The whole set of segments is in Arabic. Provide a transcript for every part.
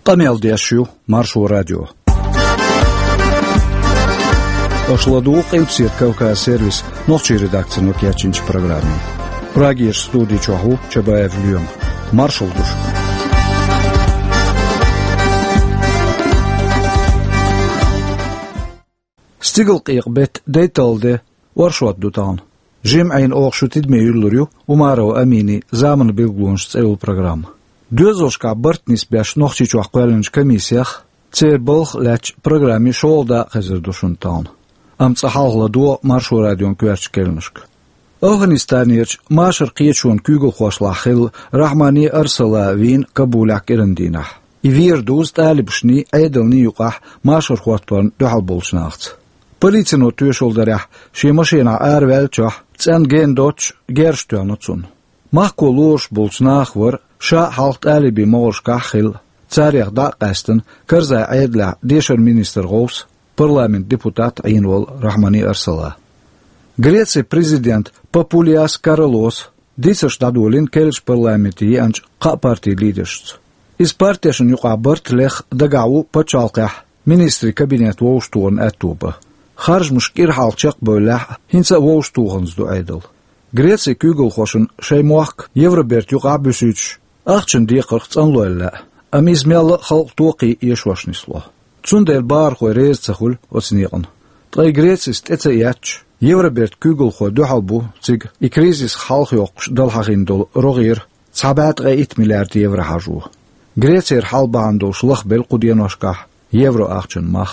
Qamel diýişiw Marşu Radio. Başladığı Qilpsir Kavkaz servis noqçy redaksyonu keçinçi programı. Pragiş studiýaçy Çabayev Lýum. Marşuldur. Stigl qiyqbet deytalde Warşawat dutan. Jem'ayn oqşu tidmeyuluryu Umarov Amini zaman bilgulunç tsel program. Dözolşka bartnis beş noqçy çoqalınç komissiyah Çerbolx laç programy şolda hazır duşuntan. Amca halgladu Marşu Radyon köçkelnişk. Afganistaniyç maşır qiyeçun kügül xoşlaxil Rahmani Arsala vin Kabulak irindinah. İvir duz talibşni aydılni yuqah maşır xotpan duhal bolşnaxt. Politsiyano tüýşoldarah şe maşina arvelçah tsan gendoç gerştönutsun. Mahkoluş bolşnaq var şa halk talibi moğuşqahil tsariyaqda qastin Kırza aydla deşer minister Gous parlament deputat Aynol Rahmani Arsala. Grecia prezident Populias Karalos disaş dadolin kelç parlamenti yanç qa parti liderst. Iz partiyaşın yuqabart leh dagawu paçalqah ministri kabinet woştuğun atuba. Xarjmış irhalçaq bölah hinsa woştuğunzdu aydıl. Grecia kügül xoşun şeymuaq Evrobert yuqabüsüç aqçın diqırq tsanloyla. Amizmel xalq toqi yeşwaşnislo. Tsundel bar xoy rez tsahul otsniqan. Tray Grecia stetsa yaç Evrobert kügül xoy duhalbu tsig ikrizis xalq yoqş dalhaqindol rogir sabat 3 milyard evro haju. Grecia halbando şlaqbel qudiyanoshqa evro aqçın maq.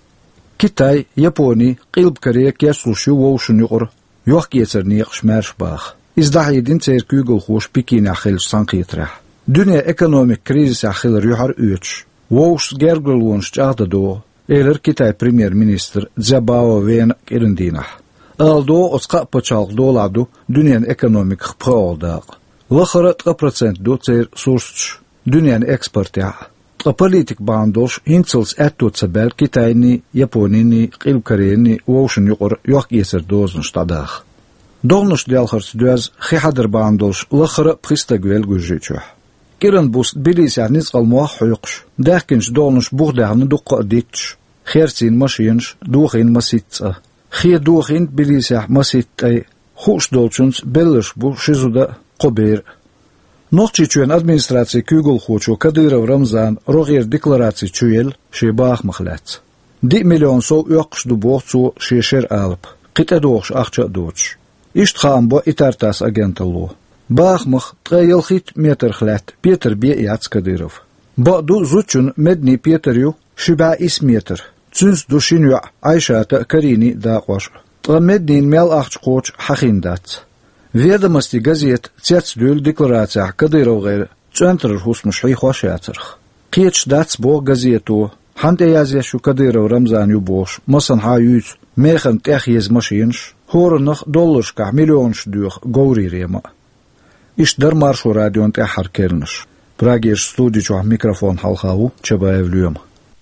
Kitay, Yaponi, Qilb Koreya kesuşu woşun yuqur. Yoq geçerni yaqşmarş bax. İzdahidin çerkügül xoş Pekin axil sanqitrah. Dünya ekonomik krizis axil rühar üç. Woş gergulunç çağda do. Eler Kitay premier minister Zhabao ven irindinah. Aldo osqa paçalq doladu dünyanın ekonomik qpaqdaq. Laxara 3% do cer surç. Dünyanın eksportya. Politik bandoş hinsels ettotsabel Kitayni, Yaponini, Qilb Koreyani woşun yuqur yoq geçer dozun stadaq. Dolnuş dialxırs düz xihadır bandoş laxara pristagvel güjüçü. Kiran bus bilisaniz qalmoq huyqş. Daqkinç dolnuş buğdağını duqqa ditç. Xersin maşinç duğin masitsa. Xi duğin bilisah masittay. Xuş dolçunç belliş bu şizuda qober. Noqçyçuen administrasiya kügül xoçu Kadyrov Ramzan rogir deklarasiya çüyel şe bax mıxlat. 1 milyon sov yoqşdu boğçu şeşer alıp. Qita doğş aqça doç. İştxam bu itartas agentalo. Bax mıx tqayılxit metr xlat Petr B. Yac Kadyrov. Bu du zuçun medni Petryu şiba ismetr. Çüns duşinyu Ayşata Karini daqoş. Tqa mednin mel aqç qoç haqindat. Ведомости газет цяцдül декларация Kadyrovga çöntür husmuş xoşyatırx. Qeç dats bo gazetu hante yazya şu Kadyrov Ramzan yuboş masan hayüz mexan texyez maşinş hornaq dollarşka milyonş düx gowrirema. İşdar Marşu Radyon tehar kelniş. Pragiş studiýaçy mikrofon halxawu Çabayev Lýum.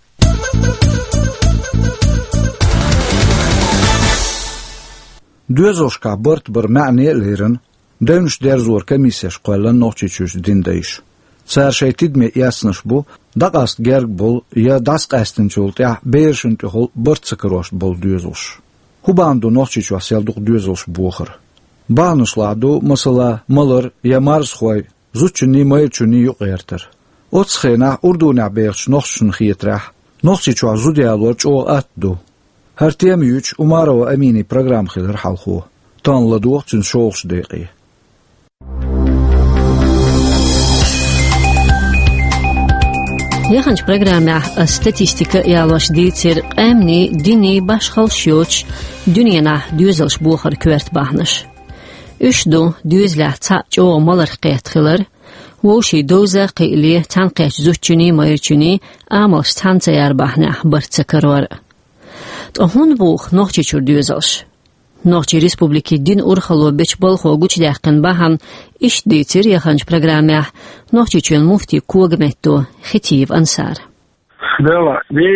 Dözolşka bart bir ma'nelerin dönüş derzor komissiyaş qoylan noqçyçüş dindeyiş. Çarşay tidme yasnış bu daqast gerg bol ya dasqastinçult ya berşintihol bart sıkıroş bol dözolş. Hubandu noqçyçü selduq dözolş buğır. Bağnışladu mesela malır ya mars xoy zuçuni mayçuni yuqertir. Otsxena urduna beğç noqçun xiyetrah noqçyçü zudialor ço atdu. Her temiyüç Umarov Amini program xilir halxu. Tanladuq çün şolş deqi. Yaxınç programma statistika ýalwaşdyr ämni dini başhalşyoç dünyana düzelş buğar kört bahnyş. Üçdu düzlä ço malar qetxiler. Woşi doza qili tanqaç zuçuni mayçuni amos tançayar bahna barçakarwar. Tahun buğ noqçyçur düzelş. Noqçy Respubliki din urxalu beç balxo guçdaqın bahan iş ditir yaxınç programma noqçyçun mufti Kogmetto Xitiyev Ansar. Dela, de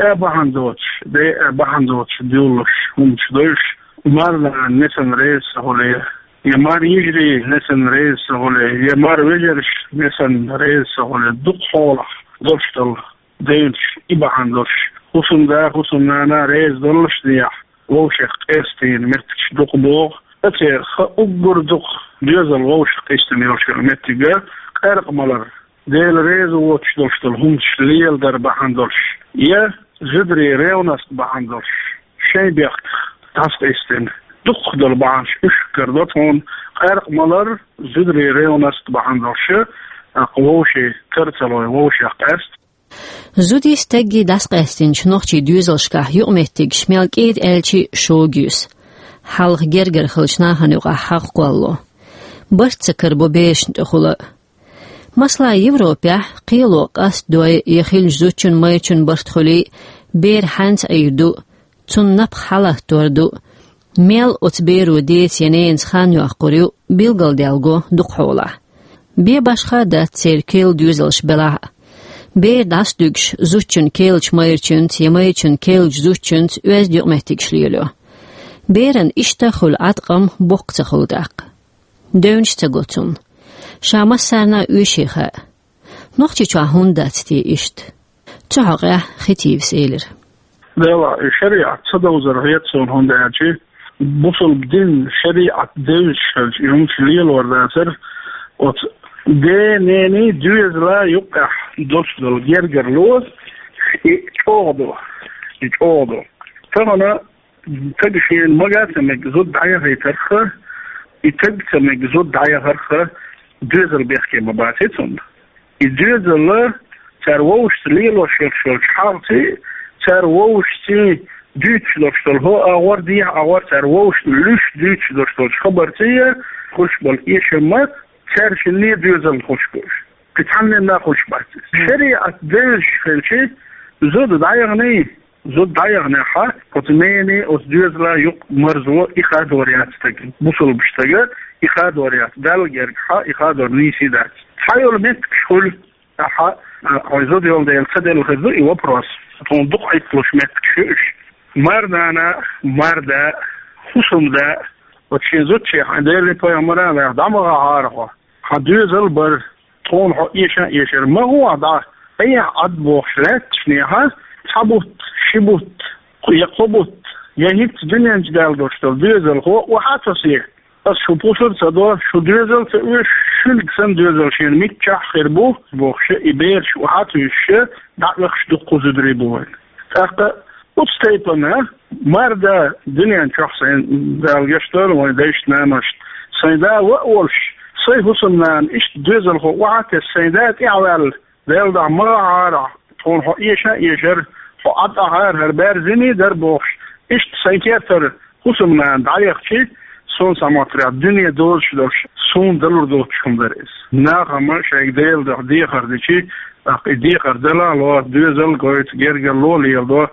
bahandoç diyorlar. Umçdoş umarla nesen reis hole. Yamar yigri nesen reis hole. Yamar vejeriş nesen reis hole. Duk xola. dolştal deyinç ibahandoş husumna rez dolş diye woşak estin mertç dokbo ate uburduk diyazal woşak istemiyor şu mettiga qarqmalar del rez woç dolştal humşliyel dar bahandoş ya zidri reunas bahandoş şey biaxt tas istin dukdal bahanş üşkerdot on qarqmalar zidri reunas bahandoş woşe tertsaloy woşak est Zudi stegi das qestinch nochchi düzelskah yu'mettig schmelkid elchi shogyus. Halq gerger xilchna hanuqa haq qollo. Bartsikar bo beşnt xula. Masla Evropa qiyloq as doy yexil zuchun maychun bartkhuli ber hans aydu tunnap halah tordu. Mel otberu det yenens xanyu aqoriu bilgal delgo duqhola. Be başqa da cerkel düzelsh bela. Be dasdügş zuchun kelch mayırçunt, yemayçun kelch zuchun öz dürmehtig şliyelo. Beren iştaxul atqam boqtsaxuldaq. Dönçte gotun. Şamas sarna üşiha. Noqçi çahundatsti işt. Çağa xitivs elir. Dela şeriat sadawzarhiyat son hondaci. Busul din şeriat devşel yumşliyel ordaser ot de neni düzla yuqa dostul gergerlo çoğdu. Sonra tagşin magatemek zod daya haytarxa itagsemek zod daya harxa düzel bexke mabasetun. İdüzel serwostlielo şerşol xalti serwosti düçlostul ho awar diye awar serwost lüş düçlostul xabartiye خوشبال işemat serşinli düzel xoşboş. Kithanna xoşbat. Şeriat deş felçi zod dayağını ha potmeni os düzla yok marzo ihad oriyat tagi busul biştagi ihad oriyat dalger ha ihad ornisi da hayol met kul ha azod yol da yelsadel khzu i wapros tonduk aytloş met küş marda husumda وتشيزوتشي حديري بيامرا دمغا عارفه حديزل بر طون يشر ما هو ضع اي عدبو خلات شنيها صبوت شبوت يقبوت يهيت دنيا جدال دوشتل ديزل هو وحاتسيه بس شو بوشر صدو شو ديزل تقوش شلق سن ديزل شين ميتشح خربو بوخش إبير شو حاتوش دعوخش دقو زدريبوين فاقا Utstepene, maar de dingen zijn wel gesteld, want deze namen zijn daar wel. Zij hoeven dan is deze gewaarde zijn dat ja wel. Wel daar maar gewoon je voor haar berzini der box is zeker hoeven dan daartje zo'n samatriaal dunia door zo'n door is. Na maar zij deel dat die gardetje, dat die gardela lo deze gooit gerger loli door.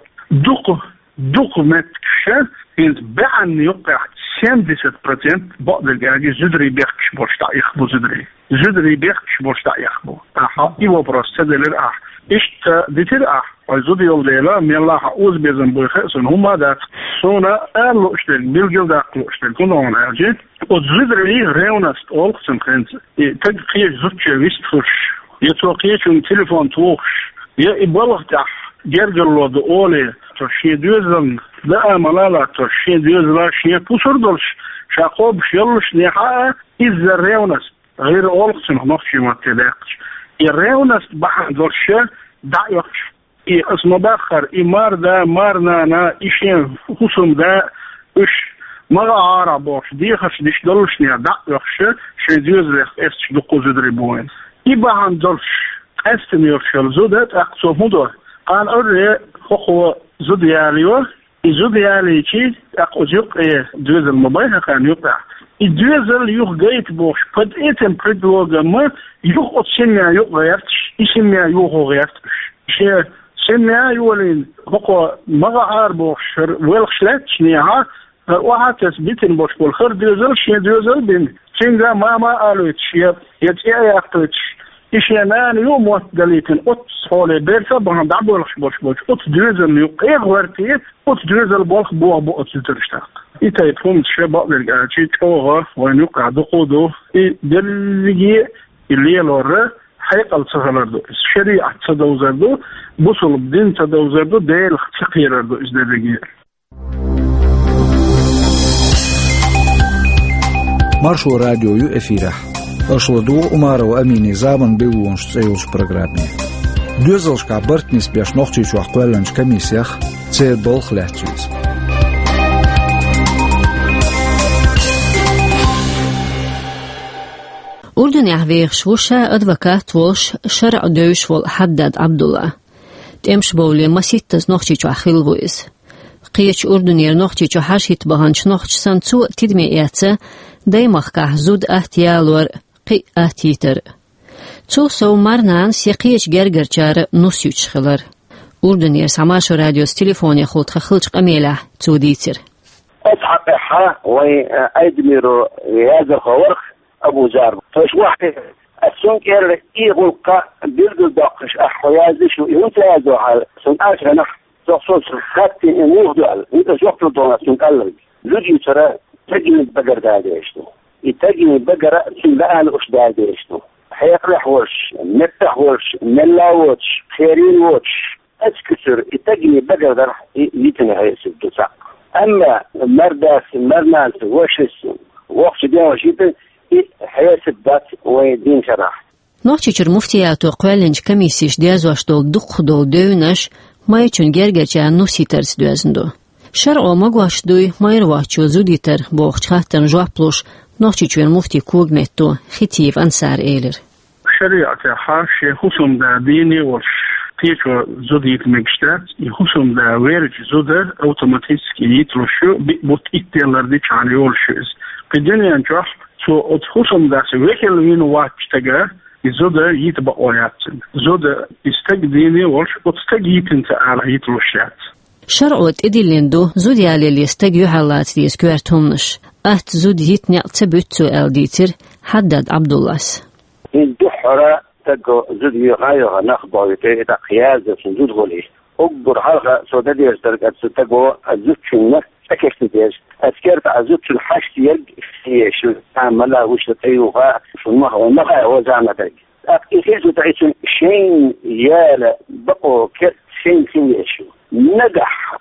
دوق met kşer int be'an yuqa 70% بعض الجاجي زدري بيخش بوشتايخ بو زدري بيخش بوشتايخ بو اها ايو بروستدلر اه اشت ديتر اه وزودي يول ديلا من الله اوز بيزن بو خسن هما دات سونا قالو اشتل بيلجل داقلو اشتل كنون اجي وزدري ريونست اولقسن خنت تقيش زوتشي ويستفش يتوقيشن تليفون توخش يا ابلغ تاع gergerlo da ole to şey düzün da malala to şey düzla şey pusurdulş şaqob şyolş neha iz reunas غير olqsun noqshi matedaq reunas bahdolş da yok اسمه باخر marna na işin husumda üç mara araboş diye xdiş dolş ne da yok şey düzle est duquzudriboin ibahandolş estmiyor şolzudat aqsomudo قان أرى خو زودياليو زوديالي كي أقوجق دوز الموبايل كان يقع الدوز يوخ جيت بوش قد إتم بريدلوج ما يوخ أتسمع يوخ غيرتش يسمع يوخ غيرتش شيء سمع يولين خو ما عاربوش ويلخشلت نيها وهاتس بيتن بوش بالخير دوزل شيء دوزل بين شينغا ما قالوا شيء يتيا يقتش İşemen yom ot dalitin ot sole bersa bana da boş ot düzel yok vertiye ot düzel bu ot sütürüşte itay pum şebaplar gerçi çoğu ve yok adı kodu dergi iliyelore حقيقة صغرردو شريعة تدوزردو بوصل بدين تدوزردو ديل تقيردو إزدادقير Maršo radioju efirah. Ošlodu Umaro Amini zaman bilunš cēluš programmie. Dozalškā bartnis biež nohčīču akvēlenš komisijah cēr bolh lēčīs. أردن يعفيخ وشا أدفكات وش شرع دوش والحداد عبد الله تمش بولي ما سيتز نوخشيچو أخيلويز قيش أردنير نوخشيچو حاشيت بهانش نوخش سانتو تدمي إياتسا دايمخ كاه زود احتيالور قي احتيتر تو سو مرنان سيقيش گرگر چار نوسيوچ خلر أردنير سماشو راديوس تليفوني خود خلچ قميله تو ديتر أصحى وأيدميرو هذا خورخ أبو زار فش واحد السنكر يغلق بيرد دقش أحوازش وينتهزوا على سنقاش نح تصوص خط نوغدال إذا جوكتو دونا سنقلب لجي ترى تجني بقر داديشتو يتجني بقر سنبقال أش داديشتو حيقرح ورش نفتح ورش نلاوتش خيرين وش أتكسر يتجني بقر درح يتنهي سبتساق أما مرناس وشس وقت دين وشيطن حياسب دات ويدين شرح نوحچيچر مفتياتو قوالنج كميسيش ديازواش دول دق دول دونش مايچون گرگچا نوسيترس دوزندو شرعو مگواش دوي مايرواچو زوديتر بوخچ خاتن جوابلوش نوحچيچر مفتي كوغنتو خيتيف انصار ايلر شريعة حاشي خصوم دا ديني وش تيجو زوديت مكشتات يخصوم دا ويرج زودر اوتوماتيسكي يتلوشو بوت ايتيلر دي چانيولشوز قدنيا انجاح سو اتخصم داس ويكل وين واتشتغا يزودا يتبا اوياتن زودا يستقديني ولش وتستقيتن تعالى يتلوشات شرعوت اديلندو زودي على اللي استقيو حالات ديس كوارتهمنش ات زود يتنع تبوتو الديتر حدد عبد الله الدحرة تقو زودي غايوها نخبوي تيتا قيازة زود غولي أكبر حلقة سودادي يسترقات ستقو الزوتشن أكيش تديش أذكرت عزوتش الحشت يلق في شو عملا وش تطيوها شو المخا وزعمتك إخيزو تعيشون شين يالا بقو كت شين سيشو نجح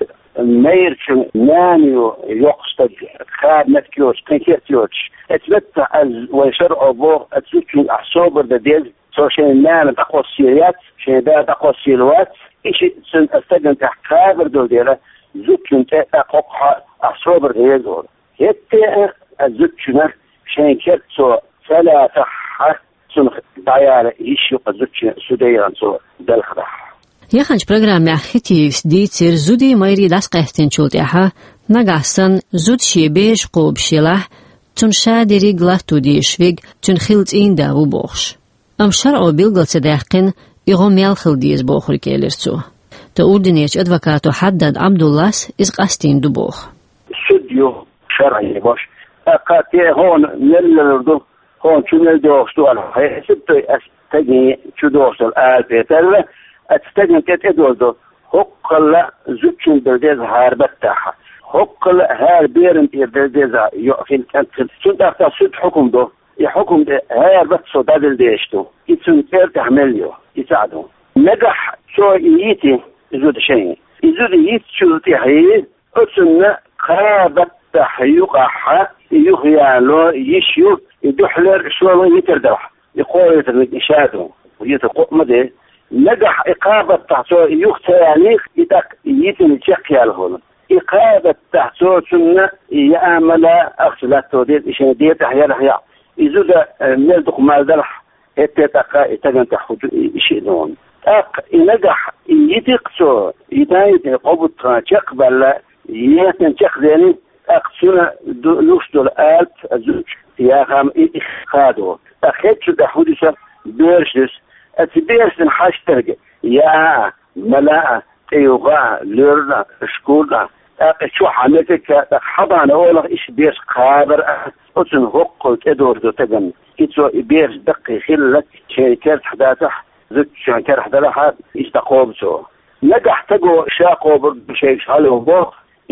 ميرشن نانيو يقصد خاد نتكيوش كنكيرتيوش اتمتع ويشرعوا بوغ اتسوتشون أحصوبر داديز سو شين نانا تقوى السيريات شين دا تقوى السيلوات إيشي سن أستجن تحقابر دول ديلا زوتشون تقوى أحصوبر ديزور هتى الزوتشون شين كيرتسو ثلاثة سن دايالة إيشيو الزوتشون سوديران سو دالخدح يخنج برنامج خطيف ديتر زودي مايري داس قهتن چولتها نگاستن زود شي بيش قوب شيلح تون شادري غلاتو ديشويگ تون خلت این داو بوخش ام شرعو بيلغلت داقن يغو ميالخل ديز بوخر كيلرتو تا أردنيش أدفكاتو حدد عبد الله إز قاستين دو بوخ سوديو شرعي باش أقاتي هون نلردو هون شو نلدوشتو على هاي سبتو أستجني شو دوشتو الآل بيتر أتستجن كتدوزو هقلا زوجين درديز هاربتاها هقلا هار بيرن درديز يقفين كانت سود أختا سود حكم دو يحكم ده هاربت صداد الديشتو يتسون كير تحمليو يساعدو نجح شو ييتي زود شيء يزود ييت شو تحيي أتسون قابت تحيقها يخيالو يشيو يدحلر شو يتردح يقول يتردشادو ويتقوم ده نجح إقامة تحصو يختيانيخ إداك يتم تشقيال هون إقامة تحصو سنة يعمل أخصلات توديد إشان ديت أحيان أحيان إذا نلدق مالدرح هتتقى إتجن تحوج إشيدون نجح يتقصو يدايد قبط تقبل يتن تقدني أقصنا لوش دول آلت الزوج يا خام إخادو أخذت تحوجسا بيرشس أتبيرسن حاشترق يا ملاء تيوغا ليرنا شكولنا شو حملتك حضان أولا إيش بيرس قابر أتن هقل تدور دو تجن إتسو بيرس دقي خلك شيكات حداتح زد شانكار حدالها يستقوبسو نجح تقو شاقو بشيك شهالو بوخ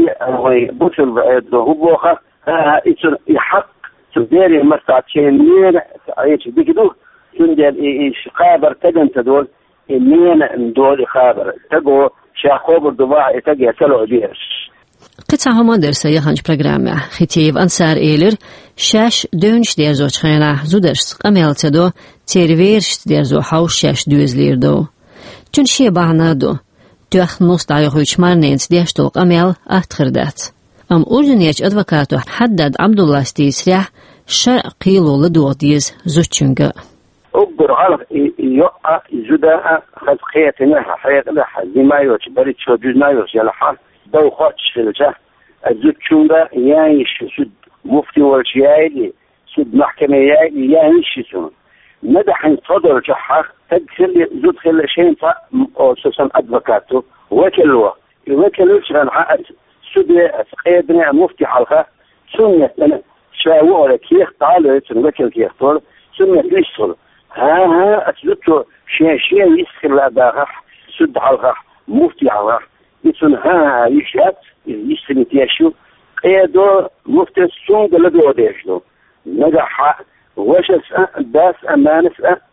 بوصل بعيدو هو بوخة إتسو يحق تديري مرتعتين مين عيش بيكدو سندل إيش خابر تجن تدول مين دول خابر تجو شاخوبر دباع تجي سلو بيرش قطعه ما درسه يخنج برنامه ختيف أنصار إيلر شاش دونش درزوش خينا زودرس قميل تدو تيرفيرش درزو حوش شاش دوزلير دو تنشي بعنا دو تأخ نص دايخوش مارنينس ديشتو قميل أتخردات أردنيش أدفكاتو حدد عبد الله ستيسريح شرق قيلو لدو ديز زوتشنغ أقدر على يقع زداء خلقيتنا حياة لها زما يوش بريد شو جزنا يوش يلحا دو خاتش في الجه زوتشنغ يعيش سد مفتي والشيائي سد محكمة يعيش سون مدح صدر جحا تدخل زود خل شيء أو سوسن أدفكاتو وكلوا شغل حق سد قيدنا مفتي حلقة سنة أنا شاو ولا كيخ تعالوا وكل كيخ طول سنة ليش ها أسلوبه شيء يسخر لا باغح سد حلقة مفتي حلقة يسون ها يشات يسمي تيشو قيدو مفتي السون قلدو ديشلو نجح وش باس أمانس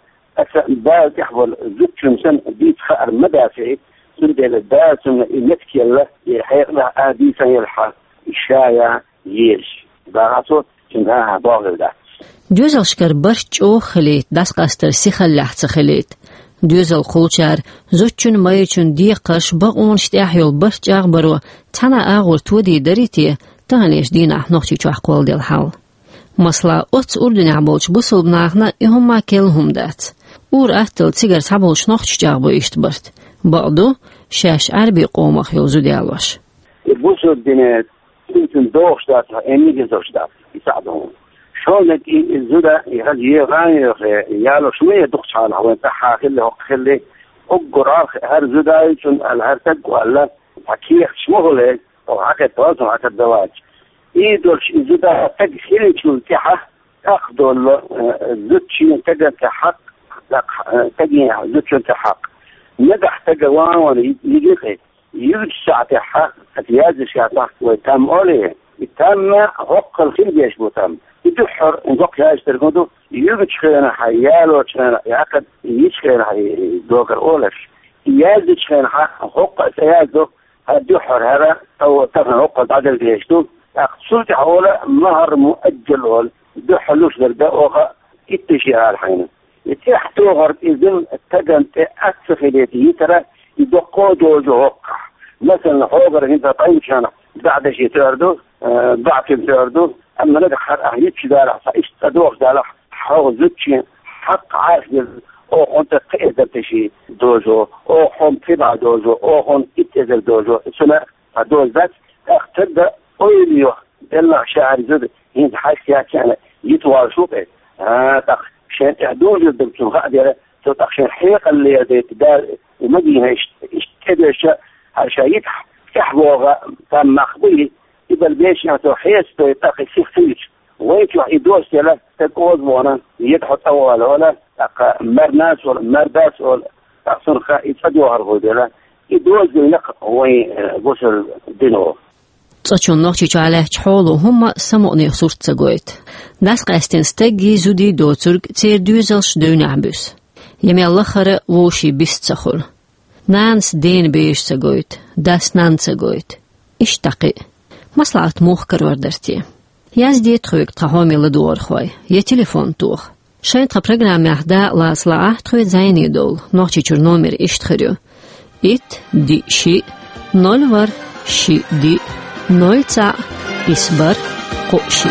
باس يحضر زوجهم سن بيت خير مدافعي سندل باس نتكي الله يحيق له آديسا يلحق إشايا ييش باغاتو كنها باغل ده دوزل شكر برشو خليت داس قاستر سيخل لحظة خليت دوزل قولشار زوجون مايچون دي قرش باقون شتاحيول برشاق برو تانا آغور تودي داريتي تانيش دينا نوخشي چوح قول ديل حال مسلا أتس أردن عبولش بوصل بناغنا إهم ما كلهم دات أتل تيجر عبولش نوخش جاغبو إشتبرت بعدو شاش عربي قومخ يوزو ديالوش بوصل دينات يمكن دوخش داتها إني جزوش دات يساعدهم شونك الزودا يهجي غاير يالو شوية دوخش على وين تحاخي اللي خلي أقرار هر زودا يتون الهرتق ولا حكيخ شمغلي أو حكي توازن حكي الدواج إيدولش إذا تجهيل شو تحه أخذوا زوجي تجا تحق تجي زوجي تحق نجح تجوان ولا يجي يرجع تحق أتياز شاطح وتم عليه تم حق الخير يشبه يدحر نزق يا اشتركوا يرجع حيال وشنا يعقد يشخن حي دوكر أولش يازشخن حق سيازه هدحر هذا أو تفهم حق عدل يشتو أقصد حوله مهر مؤجل هول دو حلوش للدقوة اتشيها الحين يتحتو غرب إذن التقن تأسفليتي ترى يدقو دوزو وقع مثلا حوغر انت طيب شانا بعد شي تردو بعد تردو أما ندخل أهيتش دارح فإستدوخ دارح حوغ زوجي حق عارف أو أنت تقدر تشي دوزو أو هم تبع دوزو أو هم اتزل دوزو سنة دوز ذات اختد أوليو إلا شعر زود هند حاسيا كان يتواصل تخ شان تعدوج الدكتور غادي تخشين حيق اللي يدار ومدينة اشتدش هالشيء يحبوغ تم مخبي يبل بيش يعني حيس تخي سيفتيش ويطلع يدوس يلا تقوز وانا يدحط أول ولا مرناس ولا مرداس ولا تحصل يتفدوا هربوا يلا يدوس ينق وين بوصل دينو تشون نوخشي على حولو هم سمعني خصوص تسقويت داس قاستين ستجي زودي دوترق تير دوزلش دونعبس يمي الله خرا ووشي بيستخر نانس دين بيش تسقويت داس نان تسقويت اشتقي مصلعت موخ كروردرتي يازدي تخويق تخومي لدور خوي يا تليفون توخ شاين تخا برنامج احدا لاصلا تخوي زيني دول نوخشي چور نومر اشتخريو ات دي شي نولور شي دي نولتا إسبر قوشي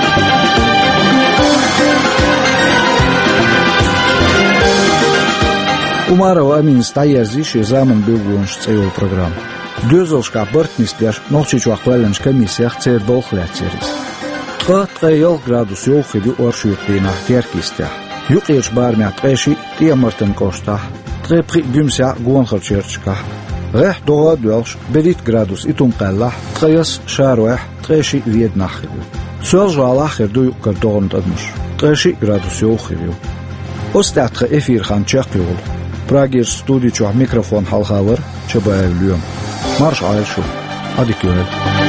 Umara وأمين استعير زيش زامن بيلغونش تسيو البرنامج دوزلش كابرتنيس بياش نوخشيش وقوالنش كميسيخ تسير بولخلات سيريس تقيل غرادوس يوخيدو ورشيوق دينا تيركيستيح يقيرش بارميع تقيشي تيامرتن كوشتاح تقيبقي بيمسيع قوانخر تشيرتشكاح غيح دوغا دوالش بديت غرادوس إتون قلح تقيس شاروح تقيشي ويد ناخيو سوال جوال آخر دو يقر دوغن تدمش تقيشي غرادوس يوخيو أستعتق إفير خان تشاقيول براغير ستوديو چوح ميكروفون حالخاور چبايل اليوم مارش عايل شو عدي كيوهل